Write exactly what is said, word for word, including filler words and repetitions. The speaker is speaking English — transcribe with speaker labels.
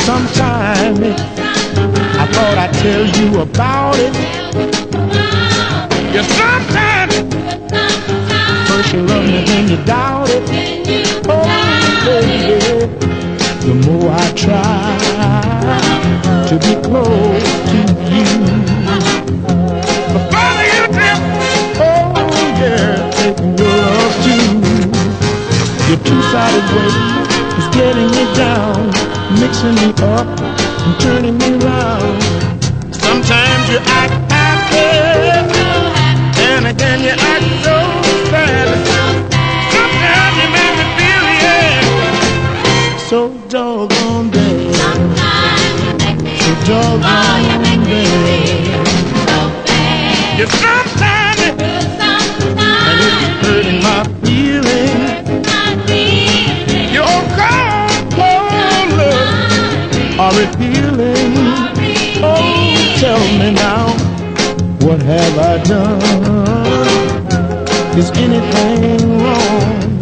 Speaker 1: Sometime I thought I'd tell you about it. Yeah, sometimes first you love me, then you doubt it. Oh, baby, the more I try to be close to you, the farther you drift. Oh, yeah, taking your love too. Your two-sided way is getting me down, mixing me up and turning me round. Sometimes you act happy, and again you act so sad. Sometimes you make me feel, yeah, so doggone bad. So doggone bad. You sometimes, and it's hurting my feelings. Your cold, cold love are revealing. Oh, tell me now, what have I done? Is anything wrong?